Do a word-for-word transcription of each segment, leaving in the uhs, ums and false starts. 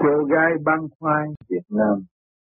Cô gái băng khoai Việt Nam.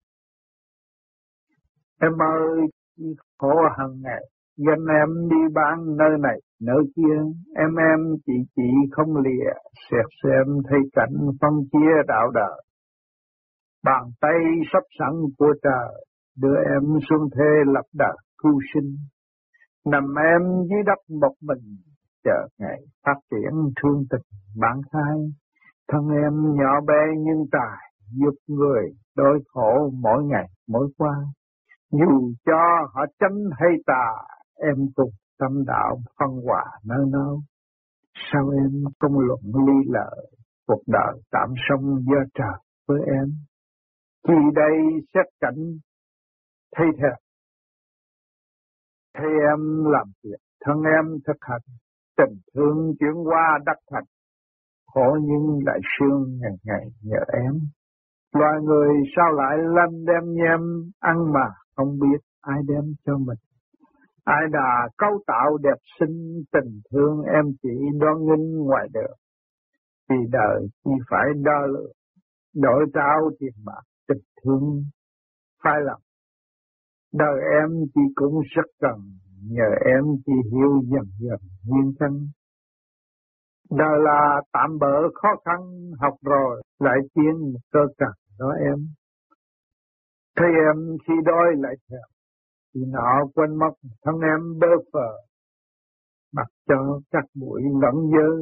Em ơi, khổ hàng ngày, dân em đi bán nơi này, nơi kia, em em chị chị không lìa, xẹt xem thấy cảnh phân chia đạo đời. Bàn tay sắp sẵn của trời, đưa em xuống thế lập đời cứu sinh. Nằm em dưới đất một mình, chờ ngày phát triển thương tình bản khai. Thân em nhỏ bé nhưng tài, giúp người đôi khổ mỗi ngày mỗi qua. Dù cho họ chánh hay tà, em cùng tâm đạo phân hòa nơi nơi. Sao em công luận ly lợi, cuộc đời tạm sống do trời với em. Khi đây xét cảnh thấy thật, thấy em làm việc, thân em thực hành, tình thương chuyển qua đắc thành. Khổ nhưng lại sương ngày ngày nhờ em. Loài người sao lại lanh đem nhem, ăn mà không biết ai đem cho mình. Ai đã cấu tạo đẹp xinh, tình thương em chỉ đoan nghinh ngoài đời. Vì đời chỉ phải đo lượng, đổi trao tiền bạc tình thương phải lòng. Đời em chỉ cũng rất cần, nhờ em chỉ hiểu dần dần nguyên căn. Đời là tạm bỡ khó khăn, học rồi lại tiến cơ cần đó em. Thấy em khi đôi lại theo, thì nọ quên mất thân em bơ phờ, mặc cho các bụi lẫn dơ.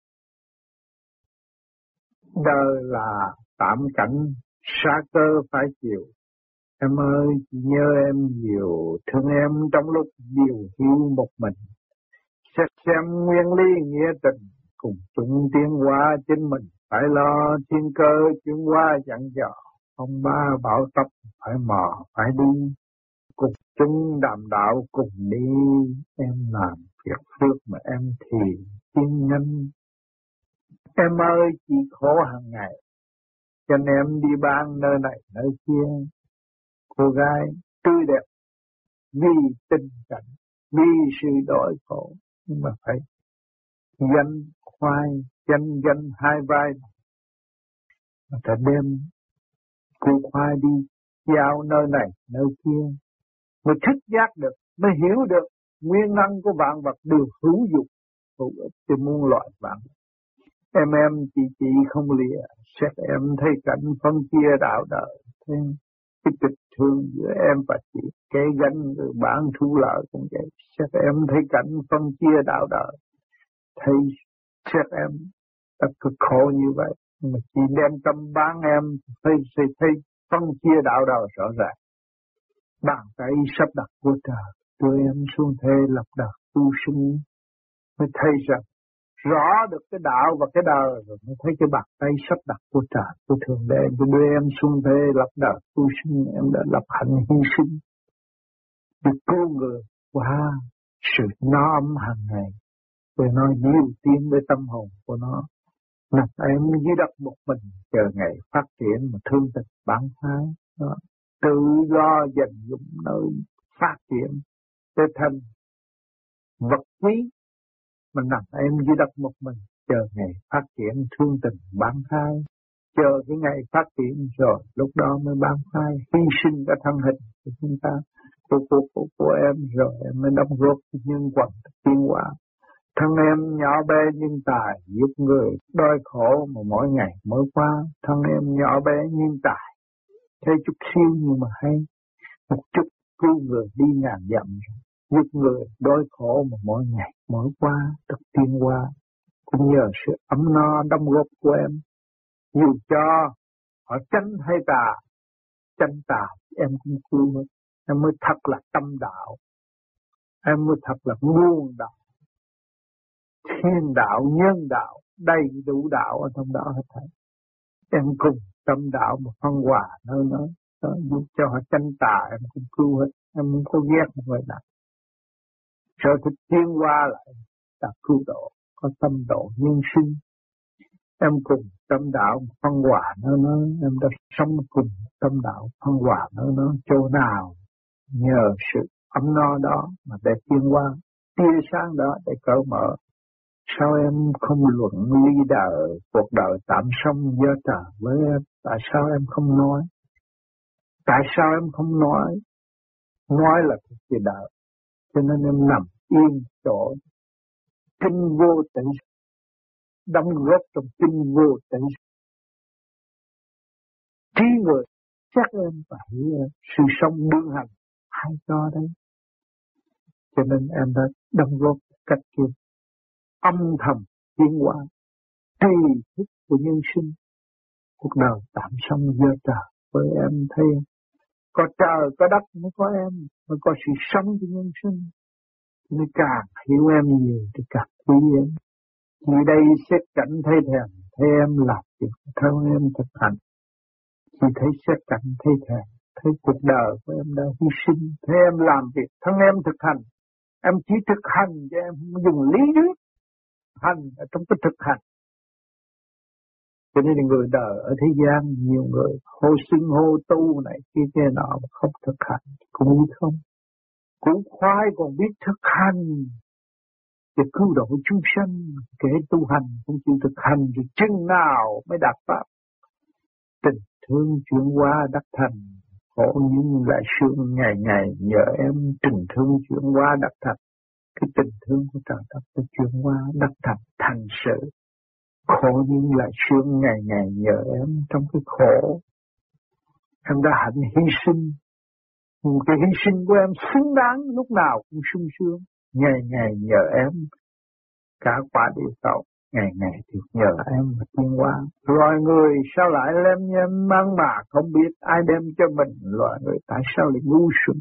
Đời là tạm cảnh, xa cơ phải chịu. Em ơi, chỉ nhớ em nhiều, thương em trong lúc điều hiu một mình. Xét xem nguyên lý nghĩa tình, cùng chung tiến hóa chính mình. Phải lo thiên cơ chuyển hóa dặn dò, ông ba bảo tấp phải mò phải đi. Cùng chung đàm đạo cùng đi, em làm việc phước mà em thì tiên nhân. Em ơi, chỉ khổ hàng ngày, cho nên em đi bán nơi này nơi kia. Cô gái tươi đẹp, vì tình cảnh, vì sự đổi khổ, nhưng mà phải danh khoai, danh danh hai vai. Mà ta đem cô khoai đi giao nơi này nơi kia, mới thích giác được, mới hiểu được nguyên năng của vạn vật đều hữu dụng, hữu ích cho muôn loài vạn. Em em chị chị không lìa, xét em thấy cảnh phân chia đạo đời, thấy cái tình thương giữa em và chị, cái gánh người bạn thu lợi cũng vậy. Xét em thấy cảnh phân chia đạo đời, thấy xét em ta cực khổ như vậy, mà chị đem tâm bán em, thấy thấy, thấy phân chia đạo đời rõ ràng. Bàn tay sắp đặt của trời, đưa em xuống thế lập đời tu sinh, mới thấy rằng rõ được cái đạo và cái đời, rồi mới thấy cái bàn tay sắp đặt của trời, của Thượng Đế, để đưa em xuống thế lập đời tu sinh. Em đã lập hạnh hy sinh để cứu người qua sự no ấm hàng ngày, để nó nhiều tiến với tâm hồn của nó. Nằm em dưới đất một mình, chờ ngày phát triển mà thương tình bản thái. Đó. Tự do dành dụng nơi phát triển để thành vật quý, mà nằm em dưới đất một mình, chờ ngày phát triển thương tình bán khai. Chờ cái ngày phát triển rồi, lúc đó mới bán khai, hy sinh cả thân hình của chúng ta, của, của, của, của em, rồi em mới đóng góp nhân quần tiến hóa. Thân em nhỏ bé nhưng tài, giúp người đôi khổ mà mỗi ngày mới qua. Thân em nhỏ bé nhưng tài, thấy chút xíu nhưng mà hay, một chút cứu người đi ngàn dặm, giúp người đôi khổ mà mỗi ngày mỗi qua được tiến qua. Cũng nhờ sự ấm no đóng góp của em, dù cho họ chánh hay tà, chánh tà em cũng cứu hết. Em mới thật là tâm đạo, em mới thật là muôn đạo, thiên đạo, nhân đạo, đầy đủ đạo ở trong đó hết thảy. Em cùng tâm đạo một phân hòa nơi nó, đó, giúp cho họ tranh tà em cũng cứu hết. Em không có ghét một người nào. Sở thích tiến qua lại là cứu độ, có tâm độ nhân sinh. Em cùng tâm đạo một phân hòa nơi nó, em đã sống cùng tâm đạo phân hòa nơi nó. Chỗ nào nhờ sự ấm no đó mà để tiến qua, tia sáng đó để cởi mở, Sao em không luận ly đời, cuộc đời tạm sống do trời với em? Tại sao em không nói? Tại sao em không nói? Nói là thuộc về đời. Cho nên em nằm yên chỗ kinh vô tử, đóng góp trong kinh vô tử. Trí người chắc em phải sự sống đương hành hay cho đấy. Cho nên em đã đóng góp cách kia âm thầm tiến hóa tùy thức của nhân sinh. Cuộc đời tạm sống do trời với em thấy có trời có đất mới có em, mới có sự sống cho nhân sinh. Nên càng hiểu em nhiều thì càng quý em. Chỉ đây xét cảnh thấy thèm, thấy em làm việc theo em thực hành. Chỉ thấy xét cảnh thấy thèm, thấy cuộc đời của em đã hy sinh, thấy em làm việc thân em thực hành. Em chỉ thực hành cho em không dùng lý thuyết, hành ở trong cái thực hành. Cho nên người đời ở thế gian nhiều người hô xưng hô tu này kia kia nọ mà không thực hành cũng như không. Cũng khoái còn biết thực hành để cứu độ chúng sanh, kể tu hành không chịu thực hành thì chừng nào mới đạt pháp. Tình thương chuyển hóa đắc thành, khổ nhưng lại sướng ngày ngày nhờ em tình thương chuyển hóa đắc thành. Cái tình thương của trời đất đã chuyển hóa đắc thành thành sự. Khổ nhưng lại sướng ngày ngày nhờ em trong cái khổ. Em đã hạnh hy sinh. Nhưng cái hy sinh của em xứng đáng lúc nào cũng sung sướng. Ngày ngày nhờ em. Cả quả địa cầu. Ngày ngày thì nhờ em mà tiến hóa. Loài người sao lại lem nhem mang mà không biết ai đem cho mình. Loài người tại sao lại ngu xuẩn.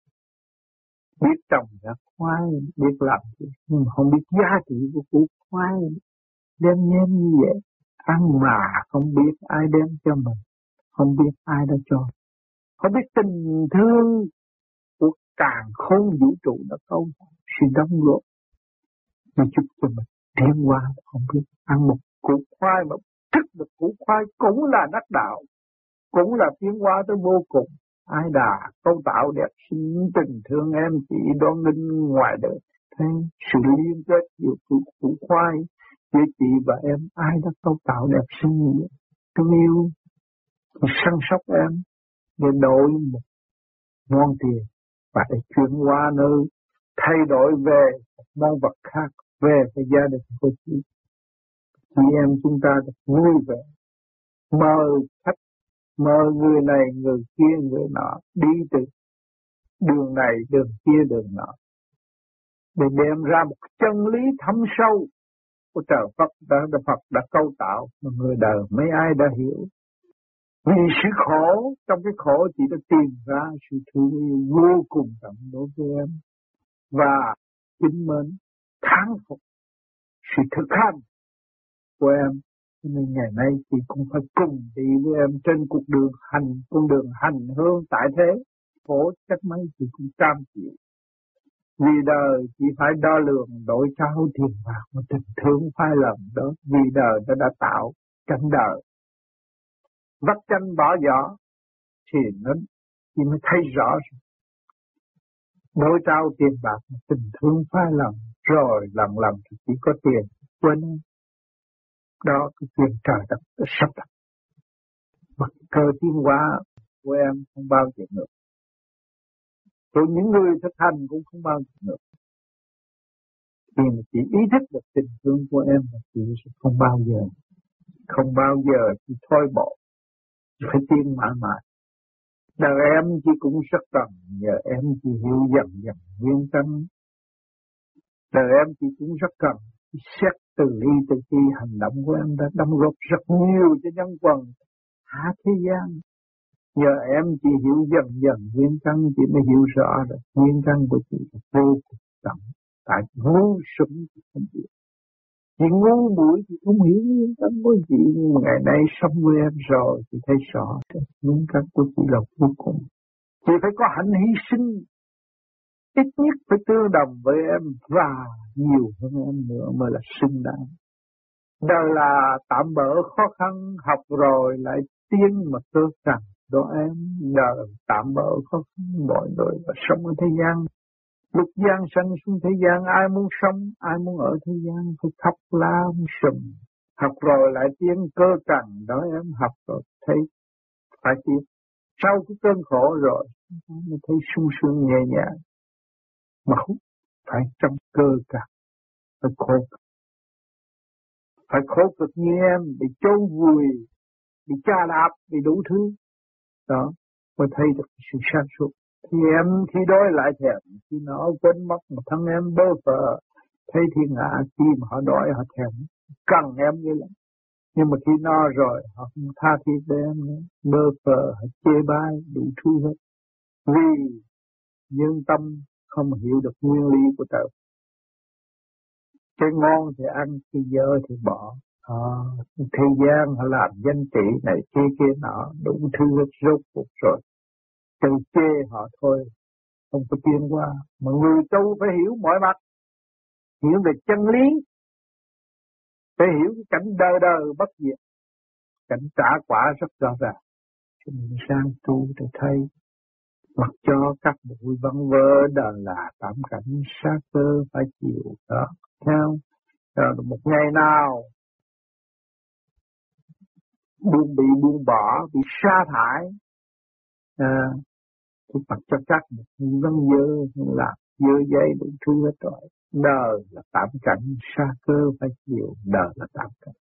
Biết trồng ra khoai, biết làm gì, nhưng không biết giá trị của củ khoai. Đem nhem như vậy, ăn mà không biết ai đem cho mình, không biết ai đã cho. Không biết tình thương của càn khôn vũ trụ đã câu sự đóng góp để giúp cho mình tiến hóa. Không biết ăn một củ khoai mà thức được củ khoai cũng là đắc đạo, cũng là tiến hóa tới vô cùng. Ai đà cấu tạo đẹp xinh tình thương em chỉ đoan ninh ngoài đời. Thấy sự liên kết giữa củ, củ khoai với chị và em, ai đã cấu tạo đẹp xinh như vậy. Tôi yêu săn sóc em để đổi một món tiền và để chuyển qua nơi thay đổi về một món vật khác, về cái gia đình của chị. Chị em chúng ta được vui vẻ, mời khách, mời người này, người kia, người nọ, đi từ đường này, đường kia, đường nọ, để đem ra một chân lý thâm sâu của trời Phật đã, đã Phật đã cấu tạo mà người đời mấy ai đã hiểu. Vì sự khổ, trong cái khổ chỉ đã tìm ra sự thương yêu vô cùng tận đối với em và kính mến, thán phục sự thực hành của em. Nên ngày nay chị cũng phải cùng đi với em trên cuộc đường hành, con đường hành hương tại thế. Khổ chắc mấy chị cũng cam chịu. Vì đời chỉ phải đo lường đổi trao tiền bạc mà tình thương phai lầm đó. Vì đời nó đã tạo cảnh đời. Vắt chanh bỏ vỏ thì nó chỉ mới thấy rõ. Đổi trao tiền bạc mà tình thương phai lầm. Rồi lần lần thì chỉ có tiền quên. Đó cái chuyện trời đất đã sắp đặt. Mà cơ tiến hóa của em không bao giờ nữa. Rồi những người thực hành cũng không bao giờ nữa. Khi mà chị ý thức được tình thương của em thì chị sẽ không bao giờ, không bao giờ chị thôi bỏ, chị phải tiến mãi mãi. Đời em chị cũng rất cần, nhờ em chị hiểu dần dần nguyên tâm. Đời em chị cũng rất cần, xét từ ly từ khi hành động của em đã đóng góp rất nhiều cho nhân quần hạ thế gian. Nhờ em chị hiểu dần dần nguyên căn, chị mới hiểu rõ được nguyên căn của chị là vô cùng tận. Tại ngu xuẩn chị không biết. Chị ngu muội chị không hiểu nguyên căn của chị, nhưng mà ngày nay sống với em rồi chị thấy rõ nguyên căn của chị là vô cùng. Chị phải có hạnh hy sinh, ít nhất phải tương đồng với em và nhiều hơn em nữa mới là xứng đáng. Đời là tạm bỡ khó khăn, học rồi lại tiến mà cơ càng đó em. Đời tạm bỡ khó khăn, mọi người và sống ở thế gian Lúc gian sanh xuống thế gian, ai muốn sống, ai muốn ở thế gian phải khóc la sùm. Học rồi lại tiếng cơ cằn, đó em học rồi thấy phải tiếp. Sau cái cơn khổ rồi mới thấy sung sướng nhẹ nhàng. Mà không phải trong cơ cằn, phải khổ cực. Phải khổ cực như em, bị chôn vùi, bị tra đạp, bị đủ thứ. Đó, mới thấy được sự sáng suốt. Thì em khi đối lại thèm, khi nó quên mất một thằng em bơ phờ, thấy thiên hạ khi mà họ đói họ thèm, cần em như lắm. Nhưng mà khi no rồi, họ không tha thiết để em nữa, bơ phờ, họ chê bai, đủ thứ hết. Vì nhân tâm không hiểu được nguyên lý của trời. Cái ngon thì ăn, cái dơ thì bỏ. À, thế gian họ làm danh trị này kia kia nọ, đủ thứ hết rốt cuộc rồi. Từ chê họ thôi, không có tiến qua. Mà người tu phải hiểu mọi mặt, hiểu về chân lý, phải hiểu cái cảnh đời đời bất diệt, cảnh trả quả rất rõ ràng. Cho nên sang tu để thấy, mặc cho các bụi văng vơ đời là tạm cảnh sát cơ phải chịu đó. Theo rồi một ngày nào buông bị buông bỏ, bị sa thải, à, thì mặc cho các bụi văng vơ là dơ dây đủ thứ hết rồi. Đời là tạm cảnh, sa cơ phải chịu, đời là tạm cảnh.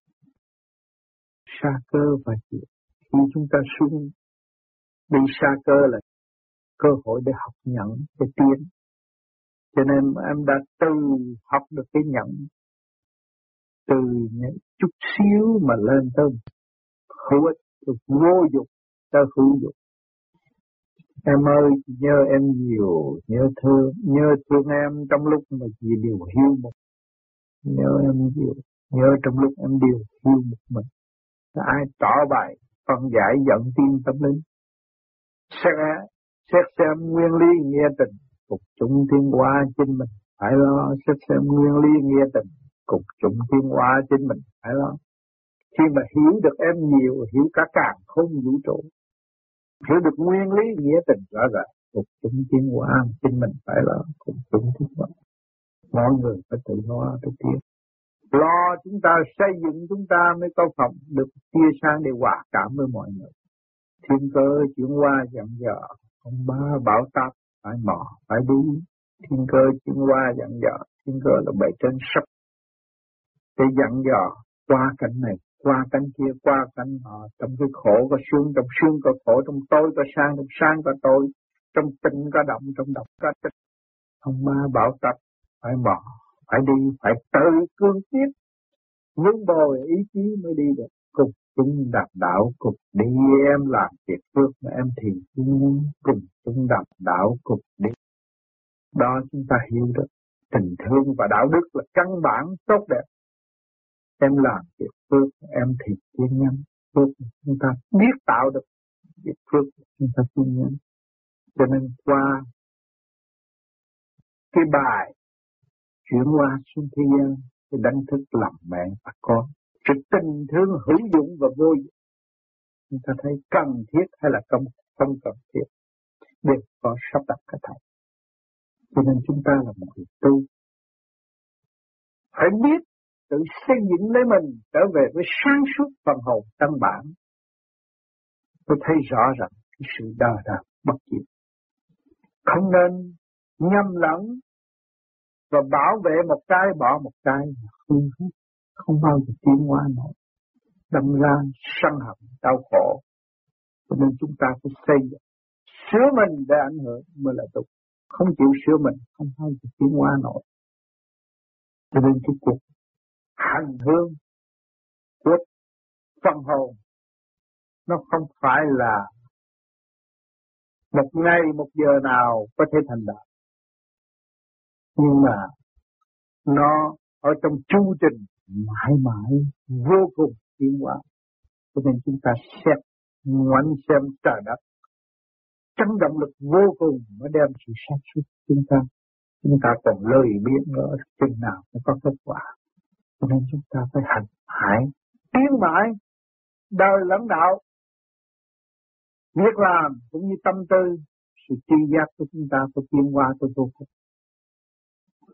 Sa cơ phải chịu. Khi chúng ta xuống đi sa cơ là cơ hội để học nhận, để tiến. Cho nên em đã từ học được cái nhận, từ những chút xíu mà lên tới hữu ích, từ vô dụng tới hữu dụng. Em ơi, nhớ em nhiều, nhớ thương, nhớ thương em trong lúc mà chỉ điều hiu một. Nhớ em nhiều, nhớ trong lúc em điều hiu một mình. Ai tỏ bài, phân giải dẫn tiên tâm linh. Xét, xét xem nguyên lý nghĩa tình, phục chúng thiên hóa chính mình, phải lo. Xét xem nguyên lý nghĩa tình, phục chúng thiên hóa chính mình, phải lo. Khi mà hiểu được em nhiều, hiểu cả càng không vũ trụ, hiểu được nguyên lý nghĩa tình rõ ràng, phục chúng thiên hóa chính mình, phải lo. Phục chúng thiên hóa. Mọi người phải tự lo, tự tiến. Lo chúng ta xây dựng chúng ta mới có phẩm được tia sáng để hòa cảm với mọi người. Thiên cơ chuyển qua dặn dò, ông ba bảo táp phải mò, phải đi. Thiên cơ chuyển qua dặn dò, thiên cơ là bề trên sắp để dặn dò qua cảnh này, qua cảnh kia, qua cảnh nọ. Trong cái khổ có sướng, trong sướng có khổ, trong tối có sáng, trong sáng có tối, trong tĩnh có động, trong động có tĩnh. Ông ba bảo táp phải mò, phải đi, phải tự cương quyết, vun bồi ý chí mới đi được. Cùng chúng đạt đạo, cùng đi em làm việc phước mà em thì cùng chúng đạt đạo, cùng đi. Đó chúng ta hiểu được tình thương và đạo đức là căn bản tốt đẹp. Em làm việc phước, em thì thiên nhân phước, chúng ta biết tạo được việc phước, chúng ta thiên nhân. Cho nên qua cái bài chuyển qua xuống thế gian, cái đánh thức làm mẹ và con, sự tình thương hữu dụng và vô dụng, chúng ta thấy cần thiết hay là không không cần thiết, đều có sắp đặt cả thầy. Cho nên chúng ta là một người tu, phải biết tự xây dựng lấy mình trở về với sáng suốt phần hồn căn bản. Tôi thấy rõ ràng cái sự đời đời bất diệt, không nên nhầm lẫn và bảo vệ một cái bỏ một cái, không không bao giờ tiến hóa nổi, đâm ra sân hận đau khổ. Cho nên chúng ta phải xây dựng, sửa mình để ảnh hưởng mới là đúng. Không chịu sửa mình không bao giờ tiến hóa nổi. Cho nên cái cuộc hành hương của phần hồn nó không phải là một ngày một giờ nào có thể thành đạt, nhưng mà nó ở trong chu trình mãi mãi vô cùng tiến hóa. Cho nên chúng ta xét ngoảnh xem trời đất, chấn động lực vô cùng mới đem sự sáng suốt chúng ta. Chúng ta còn lời biết nữa chừng nào mới có kết quả. Cho nên chúng ta phải hành hải tiến mãi, đời lẫn đạo, việc làm cũng như tâm tư, sự tri giác của chúng ta phải tiến hóa tới vô cùng.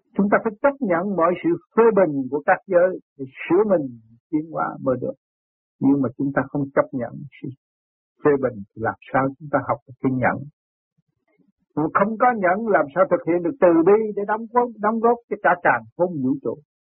Chúng ta phải chấp nhận mọi sự phê bình của các giới để sửa mình tiến hóa mới được. Nhưng mà chúng ta không chấp nhận sự phê bình thì làm sao chúng ta học được kiên nhẫn? Không có nhẫn làm sao thực hiện được từ bi để đóng góp đóng góp cho cả càn khôn vũ trụ.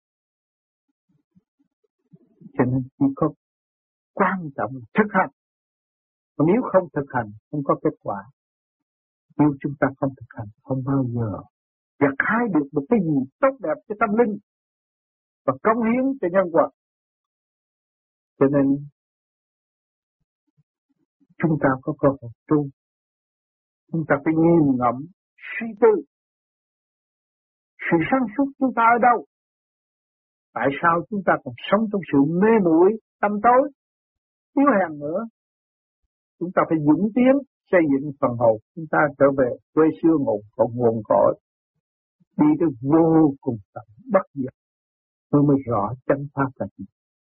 Cho nên chỉ có quan trọng thực hành. Còn nếu không thực hành không có kết quả. Nếu chúng ta không thực hành không bao giờ gặt hái được một cái gì tốt đẹp cho tâm linh và cống hiến cho nhân vật. Cho nên chúng ta có cơ hội tu. Chúng ta phải nghiền ngẫm, suy tư. Sự sáng suốt chúng ta ở đâu? Tại sao chúng ta còn sống trong sự mê muội, tâm tối, yếu hèn nữa? Chúng ta phải dũng tiến xây dựng phần hồn chúng ta trở về quê xưa nguồn cội nguồn cội, đi tới vô cùng tận bất diệt mới mới rõ chân pháp là gì.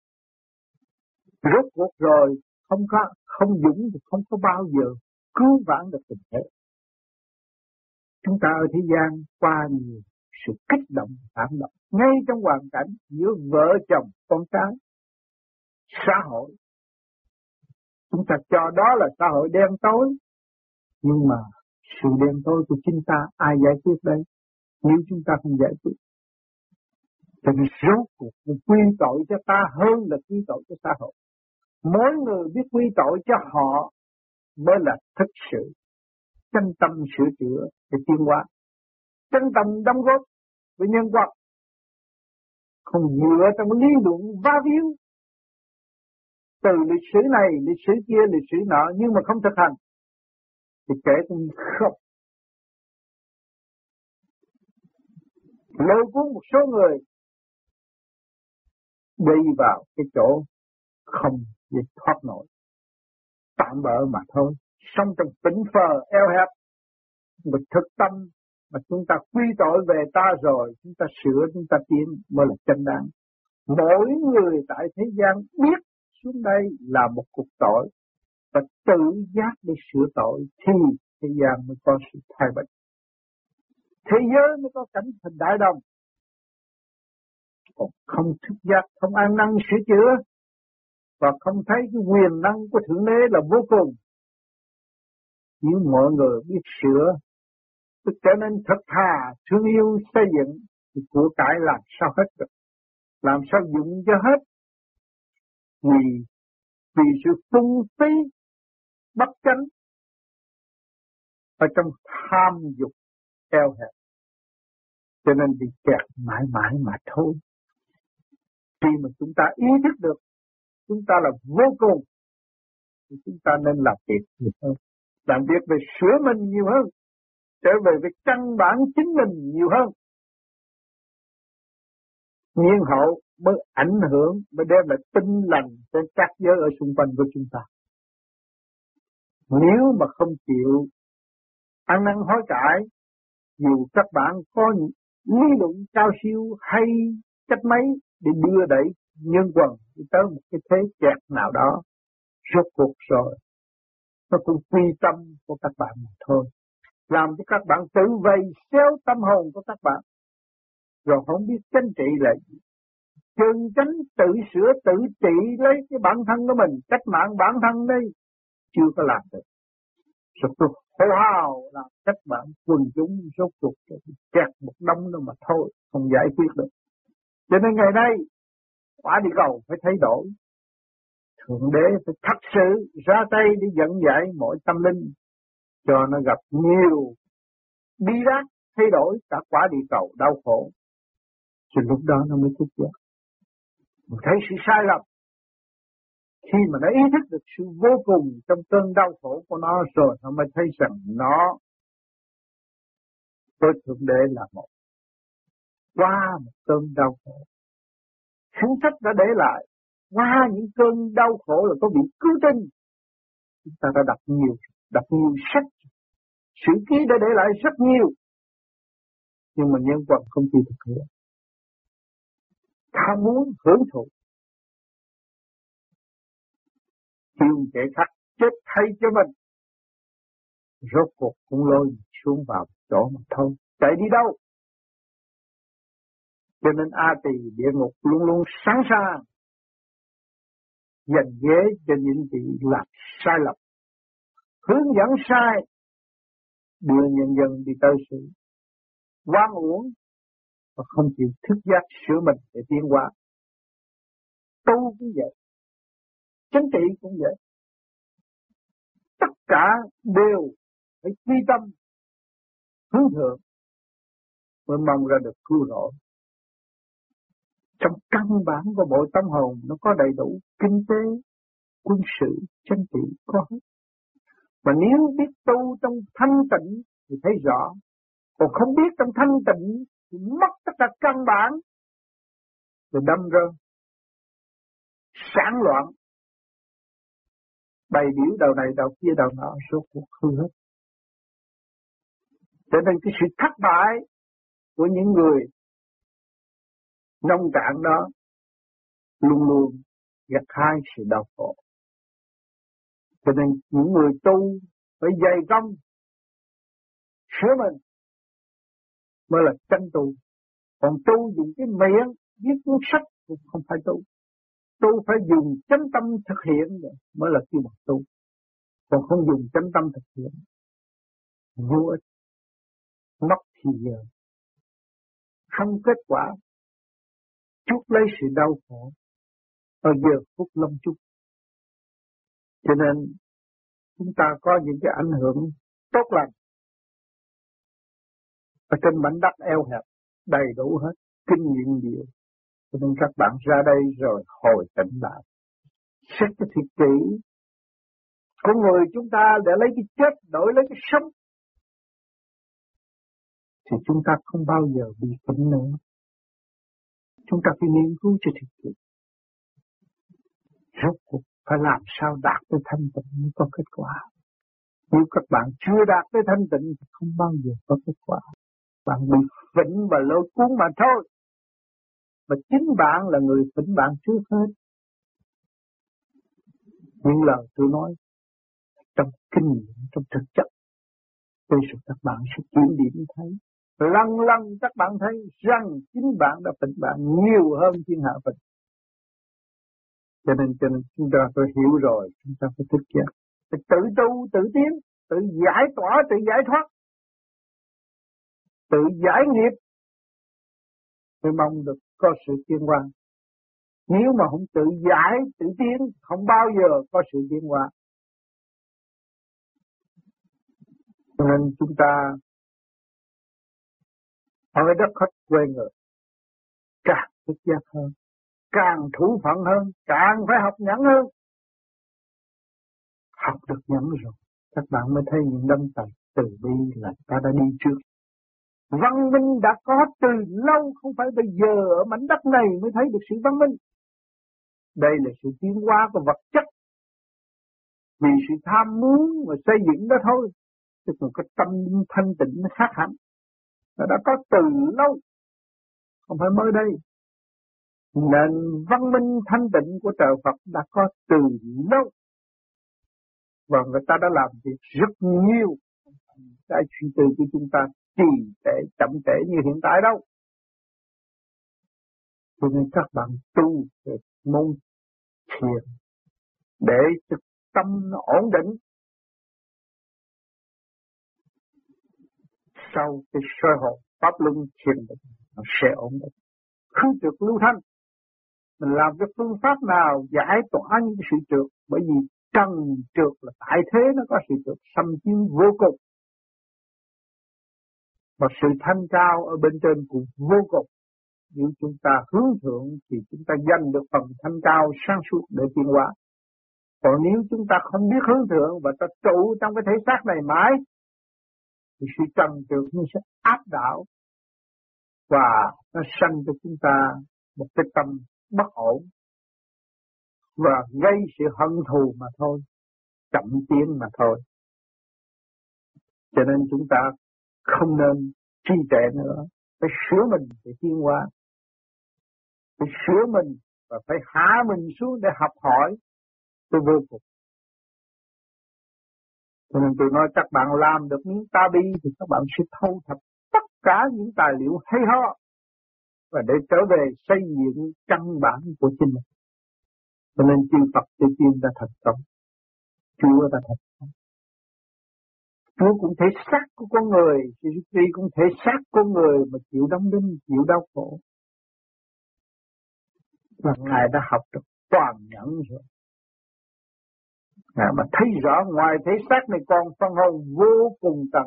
Rốt cuộc rồi không có không dũng thì không có bao giờ cứu vãn được tình thế. Chúng ta ở thế gian qua nhiều sự kích động phản động ngay trong hoàn cảnh giữa vợ chồng con cái, xã hội. Chúng ta cho đó là xã hội đen tối, nhưng mà sự đen tối của chính ta ai giải quyết đây? Nếu chúng ta không giải quyết, thì rốt cuộc quy tội cho ta hơn là quy tội cho xã hội. Mỗi người biết quy tội cho họ mới là thực sự chân tâm sửa chữa để tiến hóa, chân tâm đóng góp với nhân vật, không dựa trong lý luận va víu từ lịch sử này, lịch sử kia, lịch sử nọ, nhưng mà không thực hành thì kể cũng không. Lôi cuốn một số người đi vào cái chỗ không để thoát nổi, tạm bỡ mà thôi. Sống trong tỉnh phờ eo hẹp, mà thực tâm mà chúng ta quy tội về ta rồi, chúng ta sửa, chúng ta tiến mới là chân đáng. Mỗi người tại thế gian biết xuống đây là một cuộc tội và tự giác để sửa tội thì thế gian mới có sự thay bình. Thế giới mới có cảnh thành đại đồng. Còn không thức giác, không ăn năn sửa chữa và không thấy cái quyền năng của Thượng Đế là vô cùng. Nếu mọi người biết sửa, tức trở nên thật thà, thương yêu, xây dựng thì của cải làm sao hết được, làm sao dụng cho hết. Vì vì sự phung phí bất chánh ở trong tham dục eo hẹp, cho nên bị kẹt mãi mãi mà thôi. Khi mà chúng ta ý thức được chúng ta là vô cùng thì chúng ta nên làm việc nhiều hơn, làm việc về sửa mình nhiều hơn, trở về với căn bản chính mình nhiều hơn. Nhiên hậu mới ảnh hưởng, mới đem lại tinh lành trên các giới ở xung quanh của chúng ta. Nếu mà không chịu ăn năn hối cải, dù các bạn có lý luận cao siêu hay cách mấy để đưa đẩy nhân quần đi tới một cái thế kẹt nào đó, rốt cuộc rồi nó cũng quy tâm của các bạn mà thôi, làm cho các bạn tự vây xéo tâm hồn của các bạn, rồi không biết chánh trị là gì. Chân chánh tự sửa tự trị lấy cái bản thân của mình, cách mạng bản thân đây chưa có làm được. Rồi tôi hô hào làm cách mạng quần chúng, rốt cuộc kẹt một đống nữa mà thôi, không giải quyết được. Cho nên ngày nay quả địa cầu phải thay đổi. Thượng Đế phải thật sự ra tay để dẫn dạy mọi tâm linh cho nó gặp nhiều bi đát, thay đổi cả quả địa cầu đau khổ. Thì lúc đó nó mới thức giác. Mình thấy sự sai lầm. Khi mà nó ý thức được sự vô cùng trong cơn đau khổ của nó rồi, nó mới thấy rằng nó với Thượng Đế là một. Qua một cơn đau khổ, Thánh Sách đã để lại, qua những cơn đau khổ là có vị cứu tinh. Chúng ta đã đọc nhiều, đọc nhiều sách, sử ký đã để lại rất nhiều. Nhưng mà nhân vật không chịu thực hiện. Tham muốn hưởng thụ, chịu kẻ khác chết thay cho mình, rốt cuộc cũng lôi xuống vào chỗ mà thôi. Chạy đi đâu? Cho nên A Tỳ địa ngục luôn luôn sẵn sàng dành ghế cho những vị làm sai lầm, hướng dẫn sai, đưa nhân dân đi tới sự oan uổng và không chịu thức giác sửa mình để tiến hóa. Tu cũng vậy, chính trị cũng vậy, tất cả đều phải quy tâm hướng thượng mới mong ra được cứu rỗi. Trong căn bản của bộ tâm hồn nó có đầy đủ kinh tế, quân sự, chính trị có hết. Mà nếu biết tu trong thanh tịnh thì thấy rõ, còn không biết trong thanh tịnh thì mất tất cả căn bản, rồi đâm rơ, sản loạn, bày biểu đầu này đầu kia đầu nọ, số cuộc hư hết. Cho nên cái sự thất bại của những người nông cạn đó luôn luôn gặt hái sự đau khổ. Cho nên những người tu phải dày công sửa mình mới là chân tu. Còn tu dùng cái miệng viết cuốn sách cũng không phải tu. Tu phải dùng chánh tâm thực hiện mới là kêu bằng tu. Còn không dùng chánh tâm thực hiện vô ích, mất thì giờ, không kết quả, chuốc lấy sự đau khổ ở giờ phút lâm chung. Cho nên chúng ta có những cái ảnh hưởng tốt lành ở trên mảnh đất eo hẹp đầy đủ hết, kinh nghiệm nhiều. Cho nên các bạn ra đây rồi hồi tỉnh lại, xét cái thiệt kỹ. Con người chúng ta để lấy cái chết đổi lấy cái sống thì chúng ta không bao giờ bị bệnh nữa. Chúng ta phải nghiên cứu cho thiệt kỹ. Rốt cuộc phải làm sao đạt tới thanh tịnh mới có kết quả. Nếu các bạn chưa đạt tới thanh tịnh thì không bao giờ có kết quả. Bạn bị phỉnh và lôi cuốn mà thôi. Và chính bạn là người phỉnh bạn trước hết. Những lời tôi nói trong kinh nghiệm, trong thực chất, bây giờ các bạn sẽ kiểm điểm thấy. Lần lần các bạn thấy rằng chính bạn đã phỉnh bạn nhiều hơn thiên hạ phỉnh. Cho nên, cho nên chúng ta phải hiểu rồi, chúng ta phải thức giác, phải tự tu, tự tiến, tự giải tỏa, tự giải thoát, tự giải nghiệp, mới mong được có sự tiến hóa. Nếu mà không tự giải, tự tiến, không bao giờ có sự tiến hóa. Cho nên chúng ta ở đất khách quê người, càng thức giác hơn, càng thủ phận hơn, càng phải học nhẫn hơn. Học được nhẫn rồi, các bạn mới thấy những đấng tài từ bi là ta đã đi trước. Văn minh đã có từ lâu, không phải bây giờ ở mảnh đất này mới thấy được sự văn minh. Đây là sự tiến hóa của vật chất, vì sự tham muốn và xây dựng đó thôi. Chứ còn cái tâm thanh tịnh nó khác hẳn. Nó đã có từ lâu, không phải mới đây. Nên văn minh thanh tịnh của trời Phật đã có từ lâu. Và người ta đã làm việc rất nhiều. Cái suy tư của chúng ta trì trệ, chậm trễ như hiện tại đâu. Cho nên các bạn tu về môn thiền để cho tâm nó ổn định. Sau cái soi hồn pháp luân thiền định nó sẽ ổn định. Không trượt lưu thanh. Mình làm cái phương pháp nào giải tỏa những cái sự trượt, bởi vì trần trượt là tại thế nó có sự trượt xâm chiếm vô cùng. Và sự thanh cao ở bên trên cũng vô cùng. Nếu chúng ta hướng thượng thì chúng ta giành được phần thanh cao sáng suốt để tiến hóa. Còn nếu chúng ta không biết hướng thượng và ta trụ trong cái thể xác này mãi, thì sự trần trượt nó sẽ áp đảo và nó sanh cho chúng ta một cái tâm bất ổn và gây sự hận thù mà thôi, chậm tiến mà thôi. Cho nên chúng ta không nên trì trệ nữa, phải sửa mình để tiến hóa, phải sửa mình và phải hạ mình xuống để học hỏi tôi vô cùng. Cho nên tôi nói các bạn làm được miếng ta bi thì các bạn sẽ thâu thập tất cả những tài liệu hay ho và để trở về xây dựng căn bản của chính mình. Cho nên chư Phật chư tiên đã thành công, Chúa đã thành công. Chúa cũng thể xác của con người, Chúa cũng thể xác con người mà chịu đóng đinh, chịu đau khổ. Và Ngài đã học được toàn nhẫn rồi. Ngài mà thấy rõ ngoài thể xác này còn phân hồn vô cùng tận.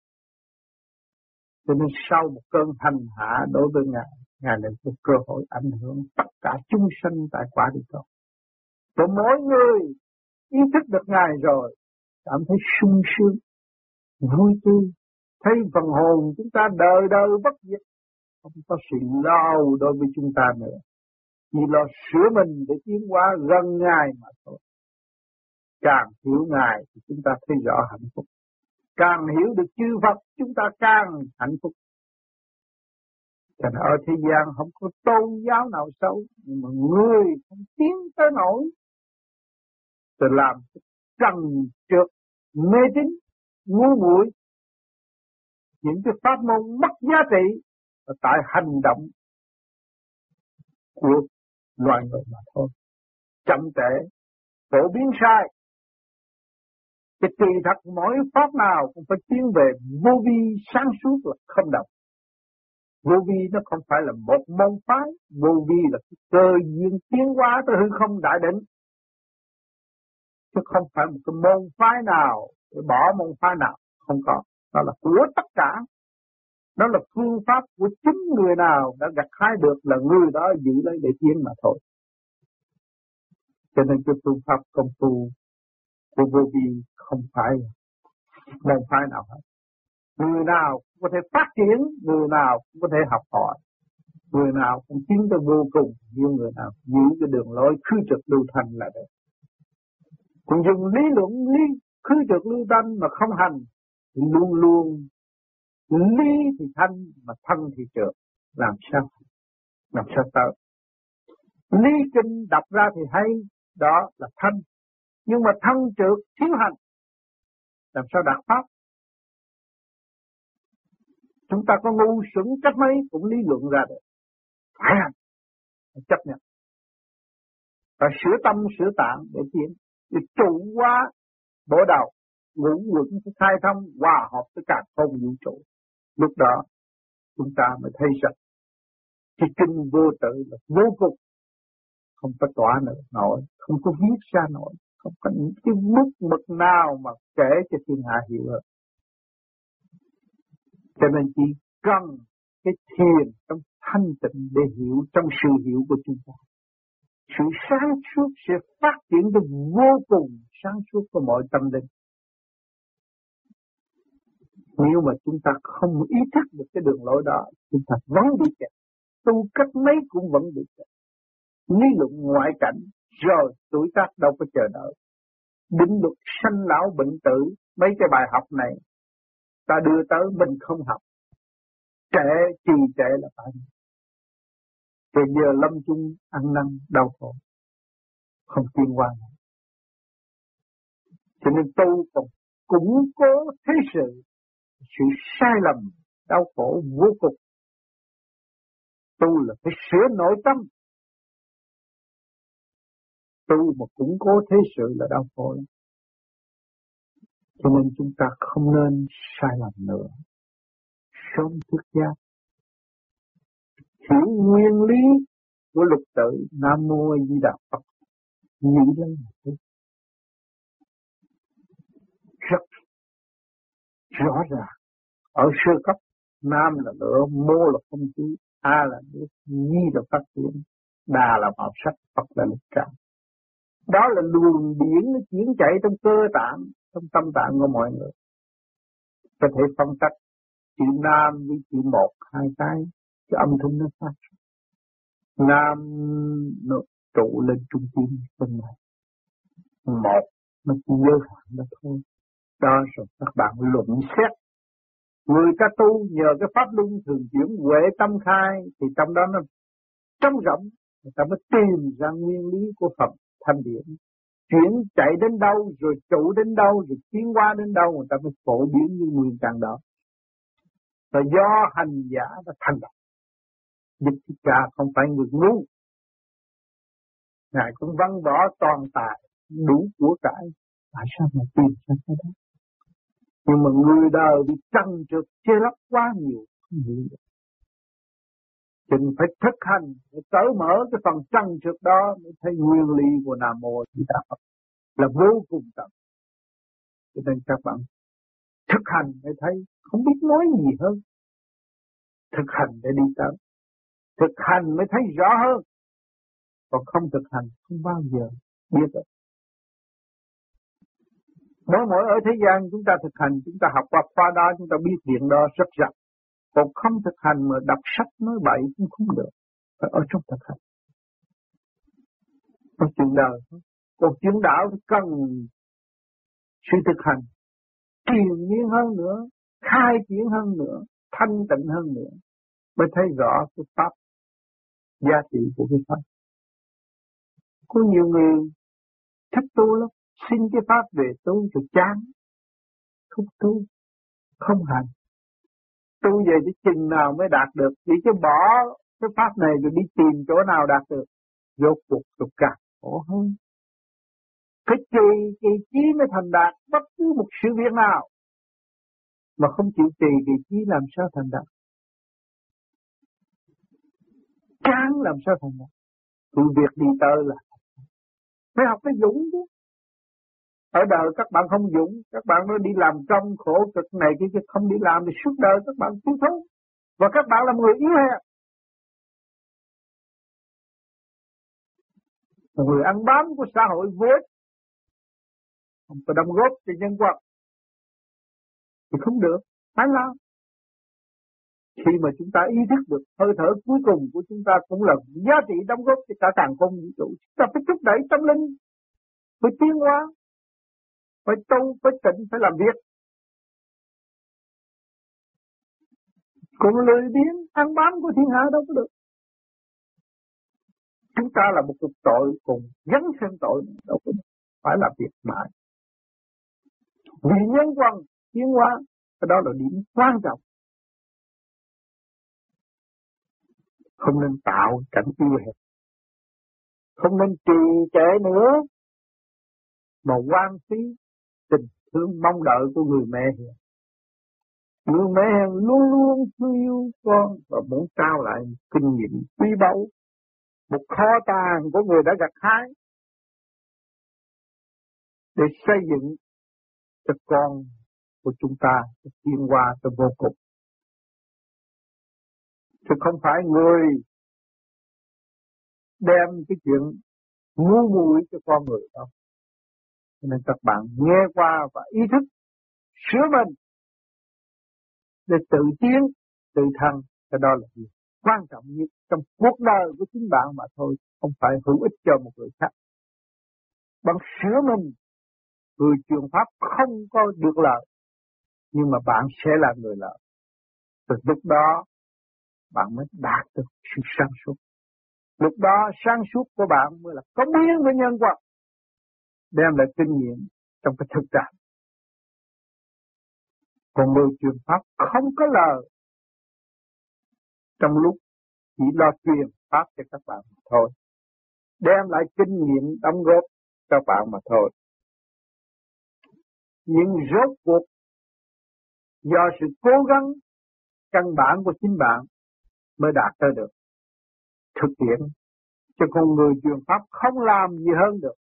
Cho nên sau một cơn hành hạ đối với Ngài, Ngài lại có cơ hội ảnh hưởng tất cả chúng sanh tại quả địa cầu. Và mỗi người ý thức được Ngài rồi, cảm thấy sung sướng, vui tươi, thấy phần hồn chúng ta đời đời bất diệt, không có sự lo đối với chúng ta nữa, chỉ lo sửa mình để tiến hóa gần Ngài mà thôi. Càng hiểu Ngài thì chúng ta thấy rõ hạnh phúc, càng hiểu được chư Phật chúng ta càng hạnh phúc. Cho nên ở thế gian không có tôn giáo nào xấu, nhưng mà người không tiến tới nổi thì làm trần trượt, mê tín, ngu muội, những cái pháp môn mất giá trị là tại hành động của loài người mà thôi. Chậm trễ, phổ biến sai. Cái kỳ thật mỗi pháp nào cũng phải tiến về vô vi sáng suốt là không động. Vô vi nó không phải là một môn phái, vô vi là cái cơ duyên tiến hóa tới hư không đại định. Chứ không phải một cái môn phái nào để bỏ môn phái nào, không có. Đó là của tất cả. Đó là phương pháp của chính người nào đã gặt hái được là người đó giữ lấy để tiến mà thôi. Cho nên cái phương pháp công phu của vô vi không phải môn phái nào hết. Người nào cũng có thể phát triển, người nào cũng có thể học hỏi, người nào cũng tiến tới vô cùng, nhưng người nào giữ cái đường lối khứ trực lưu thanh là được. Còn dùng lý luận lý khứ trực lưu thanh mà không hành, thì luôn luôn lý thì thanh mà thân thì trượt, làm sao làm sao tới. Lý kinh đọc ra thì hay, đó là thanh, nhưng mà thân trượt thiếu hành, làm sao đạt pháp. Chúng ta có ngu xuẩn cách mấy cũng lý luận ra được, phải hành, phải chấp nhận, phải sửa tâm sửa tạng để tiến, để trụ hóa bộ đầu, ngũ quẩn sẽ khai thông, hòa hợp với cả không vũ trụ. Lúc đó chúng ta mới thấy rằng cái kinh vô tự là vô cùng, không có tỏa nữa nổi, không có viết ra nổi, không có những cái bút mực nào mà kể cho thiên hạ hiểu được. Cho nên chỉ cần cái thiền trong thanh tịnh để hiểu trong sự hiểu của chúng ta. Sự sáng suốt sẽ phát triển được vô cùng sáng suốt của mọi tâm linh. Nếu mà chúng ta không ý thức được cái đường lối đó, chúng ta vẫn bị kẹt. Tu cách mấy cũng vẫn bị kẹt. Lý luận ngoại cảnh, rồi tuổi tác đâu có chờ đợi. Định luật sanh lão bệnh tử, mấy cái bài học này, ta đưa tới mình không học. Trễ, trì trễ là phải. Rồi giờ lâm chung ăn năn đau khổ, không tiến qua nữa. Cho nên tu còn củng cố thế sự, sự sai lầm, đau khổ vô cùng. Tu là phải sửa nội tâm. Tu mà củng cố thế sự là đau khổ. Cho nên chúng ta không nên sai lầm nữa. Sớm thức giác, hiểu nguyên lý của lục tự Nam Mô A Di Đà Phật, giữ lấy một thứ rất rõ ràng. Ở sơ cấp, Nam là lửa, Mô là không khí, A là nước, Di là phát triển, Đà là màu sắc, Phật là lực cảm. Đó là luồng điển nó chuyển chạy trong cơ tạng, trong tâm tạng của mọi người. Có thể phân tách chữ Nam với chữ một, hai cái, cái âm thanh nó phát. Nam nó trụ lên trung tâm bên này. Một nó chỉ giới hạn đó thôi. Đó rồi các bạn luận xét. Người ta tu nhờ cái pháp luân thường chuyển huệ tâm khai, thì trong đó nó trống rỗng, người ta mới tìm ra nguyên lý của Phật thanh điển. Chuyển chạy đến đâu, rồi trụ đến đâu, rồi tiến hóa đến đâu, người ta mới phổ biến như nguyên căn đó. Và do hành giả đã thành lập. Đức Thích Ca không phải người ngu. Ngài cũng văn bỏ toàn tài, đủ của cải. Tại sao mà tìm ra cái đó? Nhưng mà người đời bị trăng trượt che lấp quá nhiều, không hiểu được. Chính phải thực hành, phải cởi mở cái phần trăng trượt đó mới thấy nguyên lý của Nam Mô Di Đà Phật là vô cùng tận. Cho nên các bạn thực hành để thấy, không biết nói gì hơn. Thực hành để đi tới. Thực hành mới thấy rõ hơn. Còn không thực hành không bao giờ biết được. Mỗi mỗi ở thế gian chúng ta thực hành, chúng ta học qua khoa đó, chúng ta biết chuyện đó rất rộng. Còn không thực hành mà đọc sách nói bậy cũng không được. Phải ở trong thực hành. Có chuyện đời. Còn chuyện đạo thì cần sự thực hành. Triền miên hơn nữa. Khai triển hơn nữa. Thanh tịnh hơn nữa. Mới thấy rõ cái pháp. Giá trị của cái pháp. Có nhiều người thích tu lắm. Xin cái pháp về tu thì chán. Không tu. Không hành. Tu về cái chừng nào mới đạt được. Chỉ chứ bỏ cái pháp này rồi đi tìm chỗ nào đạt được. Rốt cuộc tục càng khổ hơn. Cái trì, trì trí mới thành đạt bất cứ một sự việc nào. Mà không chịu trì trì trí làm sao thành đạt. Chán làm sao thành đạt. Sự việc đi tới là phải học cái dũng chứ. Ở đời các bạn không dũng, các bạn mới đi làm trong khổ cực này kia chứ không đi làm thì suốt đời các bạn thiếu thốn. Và các bạn là người yếu hèn. Một người ăn bám của xã hội vô ích. Không có đóng góp cho nhân vật. Thì không được, phải làm. Khi mà chúng ta ý thức được hơi thở cuối cùng của chúng ta cũng là giá trị đóng góp cho cả càn khôn vũ trụ. Chúng ta phải thúc đẩy tâm linh. Phải tiến hóa. Phải tu, phải tịnh, phải làm việc. Còn lười biếng ăn bám của thiên hạ đâu có được. Chúng ta là một cuộc tội cùng gắn thêm tội đâu có được. Phải làm việc mãi. Vì nhân quần tiến hóa, cái đó là điểm quan trọng. Không nên tạo cảnh yêu hẹp. Không nên trì trệ nữa. Mà quan phí tình thương mong đợi của người mẹ hiền. Người mẹ hiền luôn luôn thương yêu con và muốn trao lại kinh nghiệm quý báu. Một kho tàng của người đã gặt hái. Để xây dựng cho con của chúng ta tiến hóa tới vô cùng. Chứ không phải người đem cái chuyện ngu muội cho con người đâu. Cho nên các bạn nghe qua và ý thức sửa mình để tự tiến, tự thăng. Cái đó là điều quan trọng nhất trong cuộc đời của chính bạn mà thôi. Không phải hữu ích cho một người khác. Bạn sửa mình, người truyền pháp không có được lợi. Nhưng mà bạn sẽ là người lợi. Từ lúc đó bạn mới đạt được sự sáng suốt. Lúc đó sáng suốt của bạn mới là cống hiến với nhân vật. Đem lại kinh nghiệm trong cái thực trạng. Còn người truyền pháp không có lời. Trong lúc chỉ lo truyền pháp cho các bạn mà thôi. Đem lại kinh nghiệm đóng góp cho các bạn mà thôi. Nhưng rốt cuộc do sự cố gắng căn bản của chính bạn mới đạt tới được. Thực hiện. Chứ con người truyền pháp không làm gì hơn được.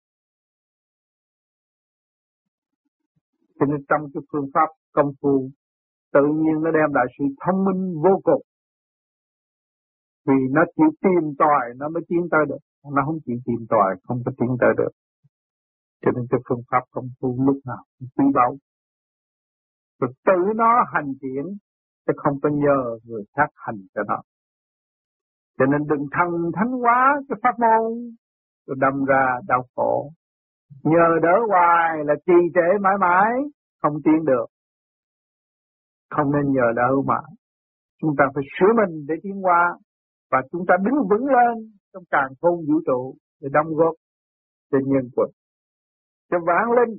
Cho nên trong cái phương pháp công phu tự nhiên nó đem lại sự thông minh vô cùng. Vì nó chịu tìm tòi nó mới tiến tới được. Nó không chịu tìm tòi không có tiến tới được. Cho nên cái phương pháp công phu lúc nào cũng quý báu. Rồi tự nó hành triển chứ không có nhờ người khác hành cho nó. Cho nên đừng thần thánh hóa cái pháp môn rồi đâm ra đau khổ. Nhờ đỡ hoài là trì trệ mãi mãi không tiến được. Không nên nhờ đỡ mà. Chúng ta phải sửa mình để tiến hóa. Và chúng ta đứng vững lên trong càn khôn vũ trụ để đóng góp cho nhân quần. Cho vạn linh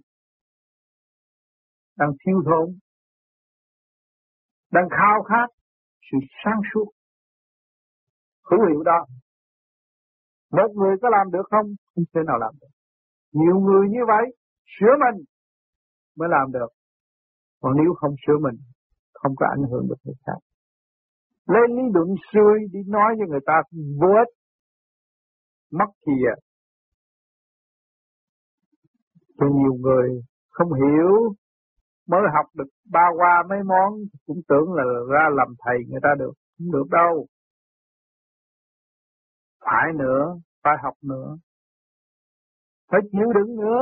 đang thiếu thốn, đang khao khát sự sáng suốt. hữu hiệu đó. Một người có làm được không? Không thể nào làm được. Nhiều người như vậy sửa mình mới làm được. Còn nếu không sửa mình, không có ảnh hưởng được người khác. Lên lý luận xuôi đi nói cho người ta vô ích, mất gì à. Cho nhiều người không hiểu, mới học được ba qua mấy món cũng tưởng là ra làm thầy người ta được. Không được đâu. Phải nữa, phải học nữa, phải chịu đựng nữa.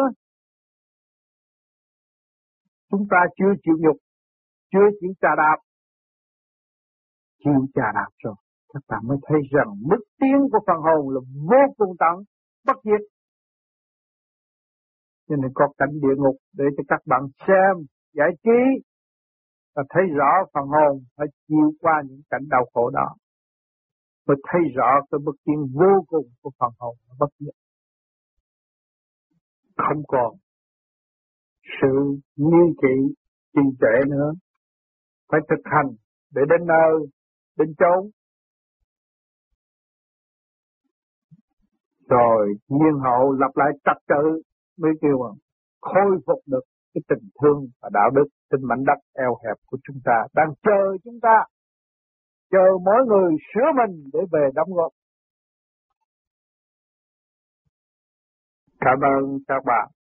Chúng ta chưa chịu nhục, chưa chịu chà đạp. Chịu chà đạp rồi, các bạn mới thấy rằng mức tiến của phần hồn là vô cùng tận, bất diệt. Cho nên có cảnh địa ngục để cho các bạn xem, giải trí và thấy rõ phần hồn phải chịu qua những cảnh đau khổ đó, mới thấy rõ cái bước tiến vô cùng của phần hồn bất diệt. Không còn sự nghi kỵ, trì trệ nữa, phải thực hành để đến nơi, đến chốn. Rồi nhiên hậu lập lại trật tự mới kêu mà khôi phục được cái tình thương và đạo đức trên mảnh đất eo hẹp của chúng ta, đang chờ chúng ta, chờ mỗi người sửa mình để về đóng góp. Cảm ơn các bạn.